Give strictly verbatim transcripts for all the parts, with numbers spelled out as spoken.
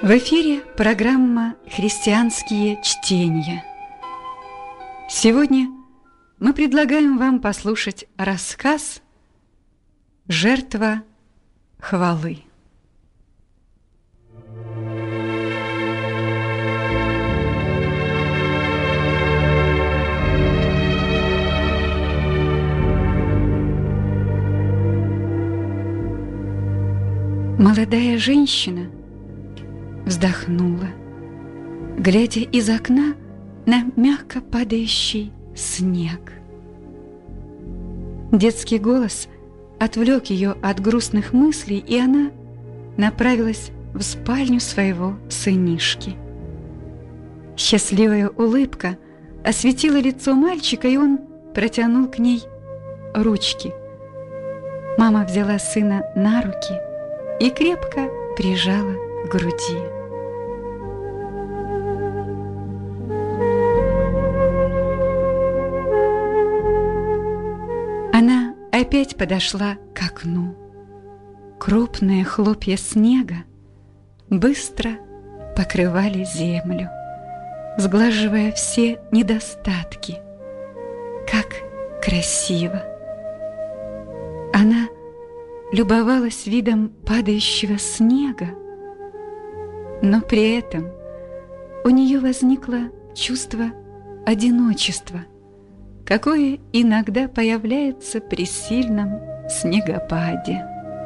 В эфире программа «Христианские чтения». Сегодня мы предлагаем вам послушать рассказ «Жертва хвалы». Молодая женщина вздохнула, глядя из окна на мягко падающий снег. Детский голос отвлек ее от грустных мыслей, и она направилась в спальню своего сынишки. Счастливая улыбка осветила лицо мальчика, и он протянул к ней ручки. Мама взяла сына на руки и крепко прижала к груди. Она опять подошла к окну. Крупные хлопья снега быстро покрывали землю, сглаживая все недостатки. Как красиво! Она любовалась видом падающего снега, но при этом у нее возникло чувство одиночества, какое иногда появляется при сильном снегопаде.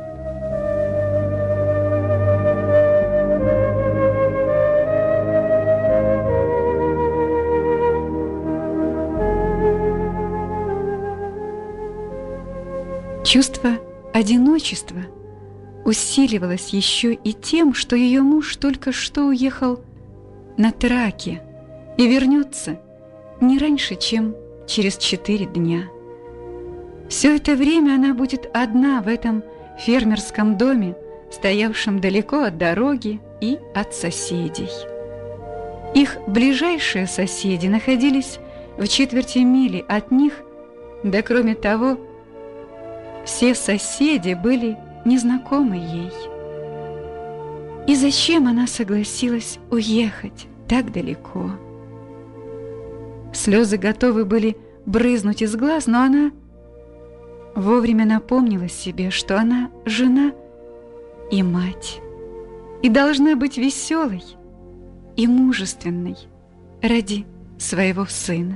Чувство одиночество усиливалось еще и тем, что ее муж только что уехал на траке и вернется не раньше, чем через четыре дня. Все это время она будет одна в этом фермерском доме, стоявшем далеко от дороги и от соседей. Их ближайшие соседи находились в четверти мили от них, да кроме того, все соседи были незнакомы ей. И зачем она согласилась уехать так далеко? Слезы готовы были брызнуть из глаз, но она вовремя напомнила себе, что она жена и мать, и должна быть веселой и мужественной ради своего сына.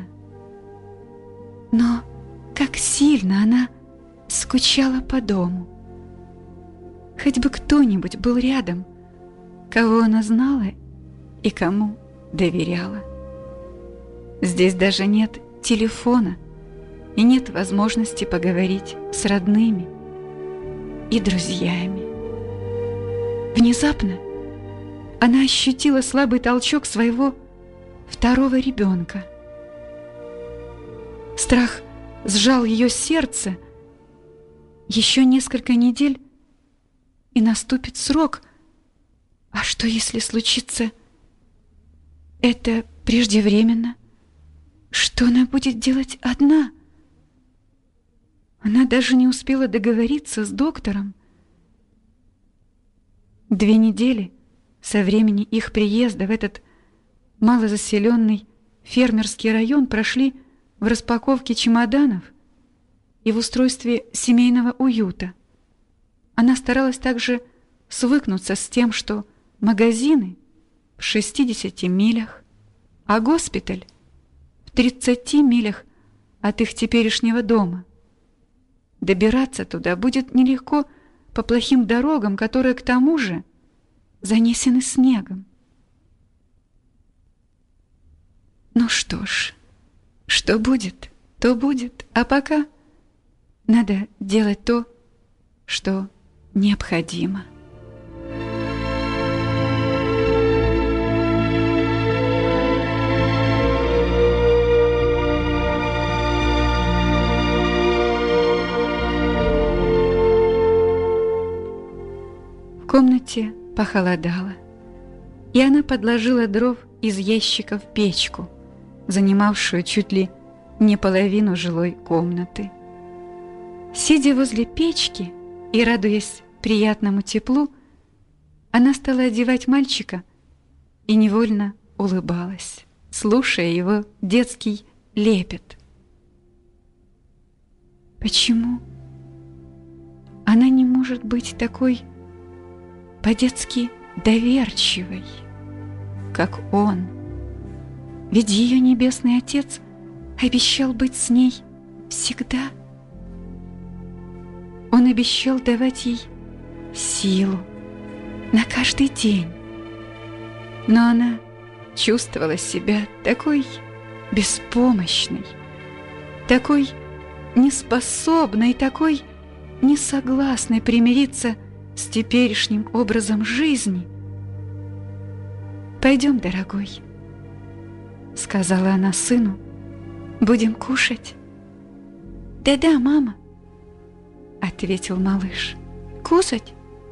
Но как сильно она скучала по дому. Хоть бы кто-нибудь был рядом, кого она знала и кому доверяла. Здесь даже нет телефона и нет возможности поговорить с родными и друзьями. Внезапно она ощутила слабый толчок своего второго ребенка. Страх сжал ее сердце. Еще несколько недель, и наступит срок. А что, если случится это преждевременно? Что она будет делать одна? Она даже не успела договориться с доктором. Две недели со времени их приезда в этот малозаселенный фермерский район прошли в распаковке чемоданов и в устройстве семейного уюта. Она старалась также свыкнуться с тем, что магазины в шестидесяти милях, а госпиталь в тридцати милях от их теперешнего дома. Добираться туда будет нелегко по плохим дорогам, которые к тому же занесены снегом. Ну что ж, что будет, то будет, а пока надо делать то, что необходимо. В комнате похолодало, и она подложила дров из ящика в печку, занимавшую чуть ли не половину жилой комнаты. Сидя возле печки и радуясь приятному теплу, она стала одевать мальчика и невольно улыбалась, слушая его детский лепет. Почему она не может быть такой по-детски доверчивой, как он? Ведь ее небесный Отец обещал быть с ней всегда. Он обещал давать ей силу на каждый день. Но она чувствовала себя такой беспомощной, такой неспособной, такой несогласной примириться с теперешним образом жизни. «Пойдем, дорогой», — сказала она сыну, — «будем кушать». «Да-да, мама», — ответил малыш, — «кусать».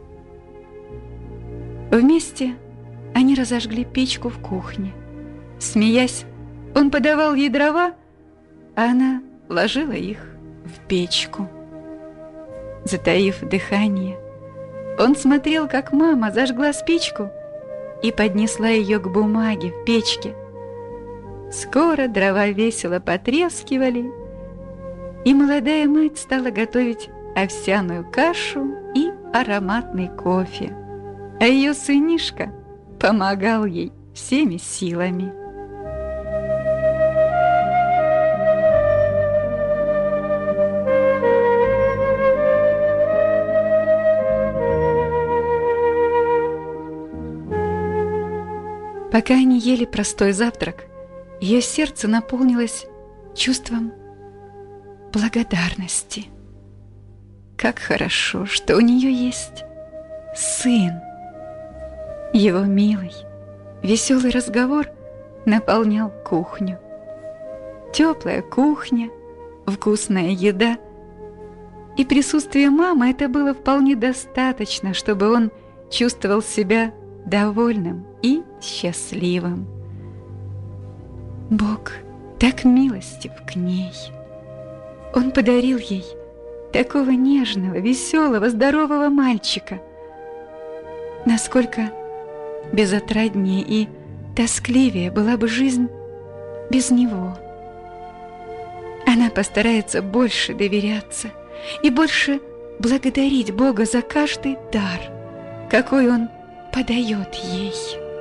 Вместе они разожгли печку в кухне. Смеясь, он подавал ей дрова, а она ложила их в печку. Затаив дыхание, он смотрел, как мама зажгла спичку и поднесла ее к бумаге в печке. Скоро дрова весело потрескивали, и молодая мать стала готовить овсяную кашу и ароматный кофе, а ее сынишка помогал ей всеми силами. Пока они ели простой завтрак, ее сердце наполнилось чувством благодарности. Как хорошо, что у нее есть сын. Его милый, веселый разговор наполнял кухню. Теплая кухня, вкусная еда и присутствие мамы — это было вполне достаточно, чтобы он чувствовал себя довольным и счастливым. Бог так милостив к ней. Он подарил ей такого нежного, веселого, здорового мальчика. Насколько безотраднее и тоскливее была бы жизнь без него. Она постарается больше доверяться и больше благодарить Бога за каждый дар, какой Он подает ей.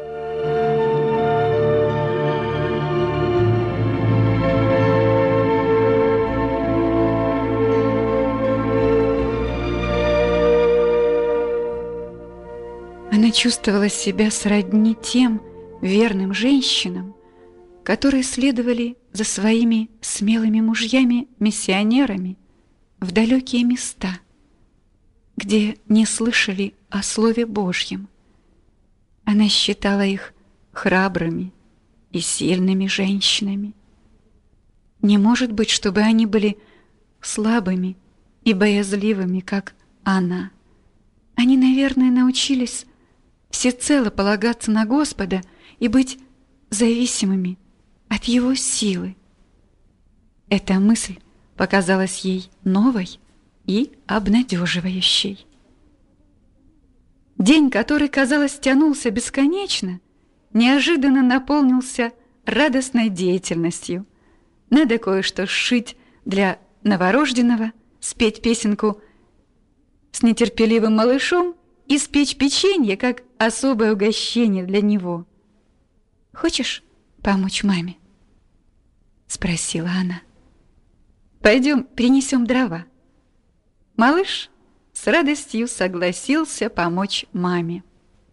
Она чувствовала себя сродни тем верным женщинам, которые следовали за своими смелыми мужьями-миссионерами в далекие места, где не слышали о Слове Божьем. Она считала их храбрыми и сильными женщинами. Не может быть, чтобы они были слабыми и боязливыми, как она. Они, наверное, научились всецело полагаться на Господа и быть зависимыми от Его силы. Эта мысль показалась ей новой и обнадеживающей. День, который, казалось, тянулся бесконечно, неожиданно наполнился радостной деятельностью. Надо кое-что сшить для новорожденного, спеть песенку с нетерпеливым малышом, испечь печенье как особое угощение для него. «Хочешь помочь маме?» — спросила она. «Пойдем принесем дрова». Малыш с радостью согласился помочь маме.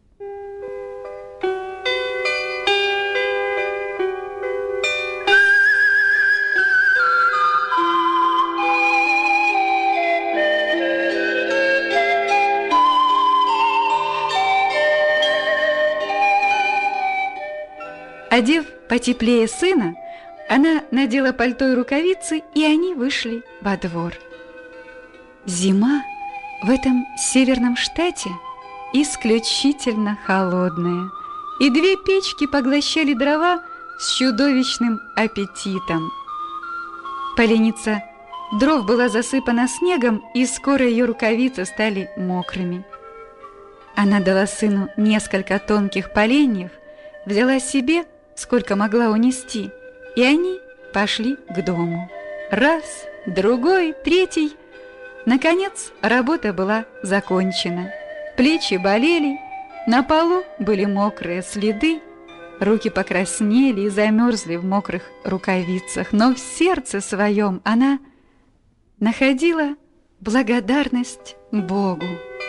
Одев потеплее сына, она надела пальто и рукавицы, и они вышли во двор. Зима в этом северном штате исключительно холодная, и две печки поглощали дрова с чудовищным аппетитом. Поленница дров была засыпана снегом, и скоро ее рукавицы стали мокрыми. Она дала сыну несколько тонких поленьев, взяла себе, сколько могла унести, и они пошли к дому. Раз, другой, третий. Наконец работа была закончена. Плечи болели, на полу были мокрые следы, руки покраснели и замерзли в мокрых рукавицах, но в сердце своем она находила благодарность Богу.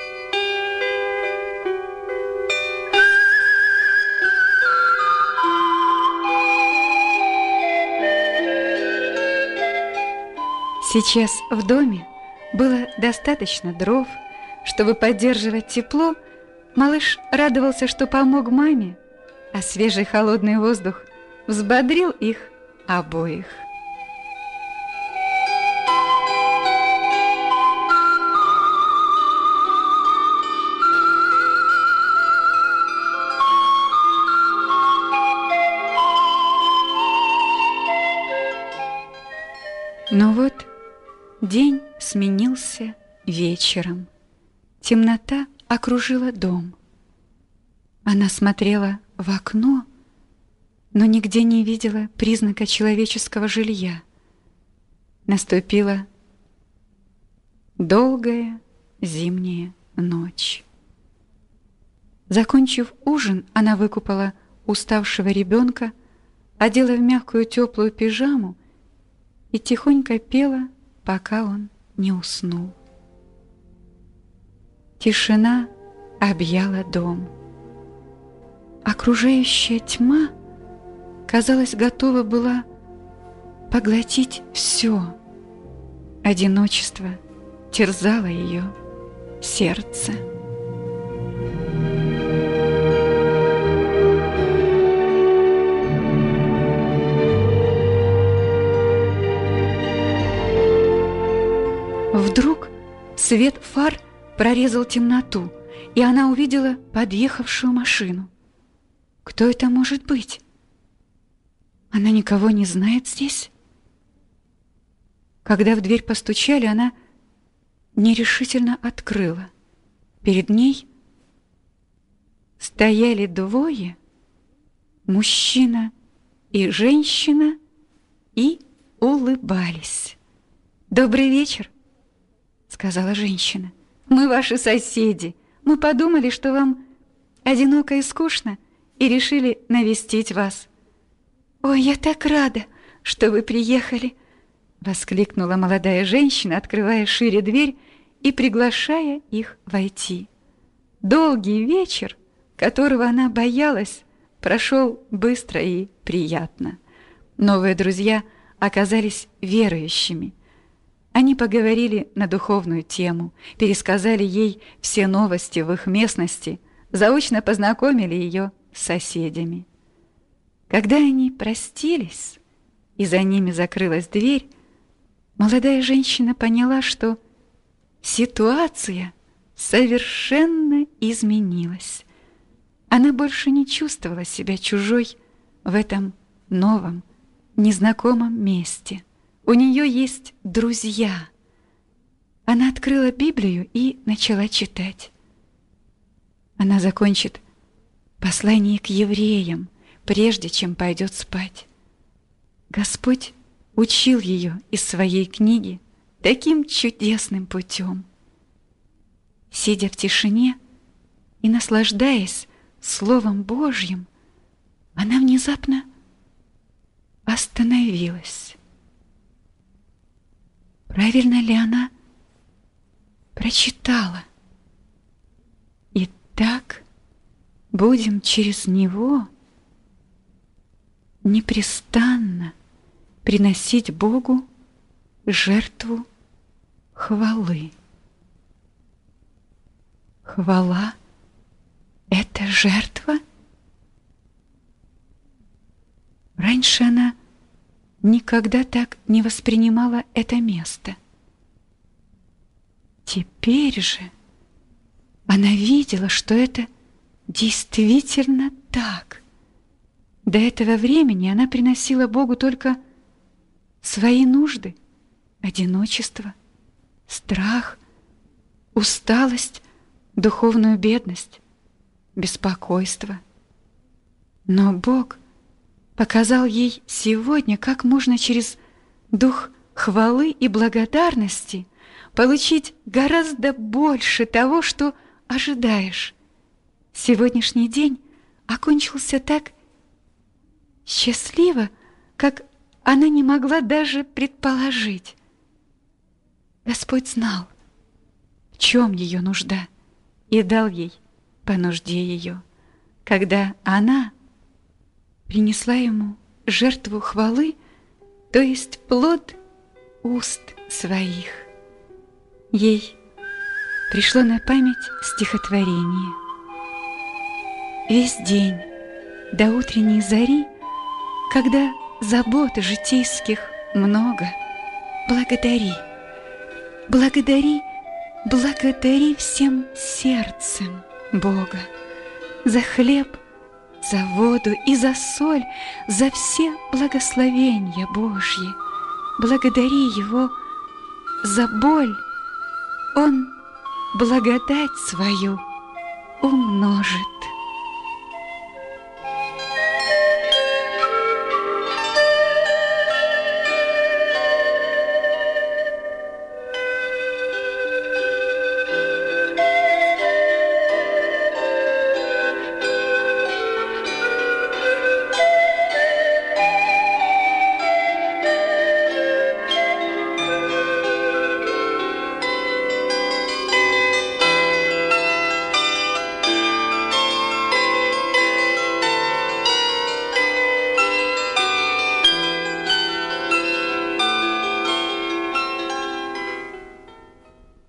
Сейчас в доме было достаточно дров, чтобы поддерживать тепло. Малыш радовался, что помог маме, а свежий холодный воздух взбодрил их обоих. Но вот день сменился вечером. Темнота окружила дом. Она смотрела в окно, но нигде не видела признака человеческого жилья. Наступила долгая зимняя ночь. Закончив ужин, она выкупала уставшего ребенка, одела в мягкую теплую пижаму и тихонько пела, пока он не уснул. Тишина объяла дом. Окружающая тьма, казалось, готова была поглотить все. Одиночество терзало ее сердце. Вдруг свет фар прорезал темноту, и она увидела подъехавшую машину. Кто это может быть? Она никого не знает здесь? Когда в дверь постучали, она нерешительно открыла. Перед ней стояли двое, мужчина и женщина, и улыбались. «Добрый вечер», — сказала женщина. «Мы ваши соседи. Мы подумали, что вам одиноко и скучно, и решили навестить вас». «Ой, я так рада, что вы приехали!» — воскликнула молодая женщина, открывая шире дверь и приглашая их войти. Долгий вечер, которого она боялась, прошел быстро и приятно. Новые друзья оказались верующими. Они поговорили на духовную тему, пересказали ей все новости в их местности, заочно познакомили ее с соседями. Когда они простились, и за ними закрылась дверь, молодая женщина поняла, что ситуация совершенно изменилась. Она больше не чувствовала себя чужой в этом новом, незнакомом месте. У нее есть друзья. Она открыла Библию и начала читать. Она закончит послание к евреям, прежде чем пойдет спать. Господь учил ее из своей книги таким чудесным путем. Сидя в тишине и наслаждаясь Словом Божьим, она внезапно остановилась. Правильно ли она прочитала? Итак, будем через него непрестанно приносить Богу жертву хвалы. Хвала — это жертва? Раньше она никогда так не воспринимала это место. Теперь же она видела, что это действительно так. До этого времени она приносила Богу только свои нужды, одиночество, страх, усталость, духовную бедность, беспокойство. Но Бог показал ей сегодня, как можно через дух хвалы и благодарности получить гораздо больше того, что ожидаешь. Сегодняшний день окончился так счастливо, как она не могла даже предположить. Господь знал, в чем ее нужда, и дал ей по нужде ее, когда она принесла ему жертву хвалы, то есть плод уст своих. Ей пришло на память стихотворение: «Весь день до утренней зари, когда забот житейских много, благодари, благодари, благодари всем сердцем Бога за хлеб, за воду и за соль, за все благословения Божьи. Благодари Его за боль, Он благодать свою умножит».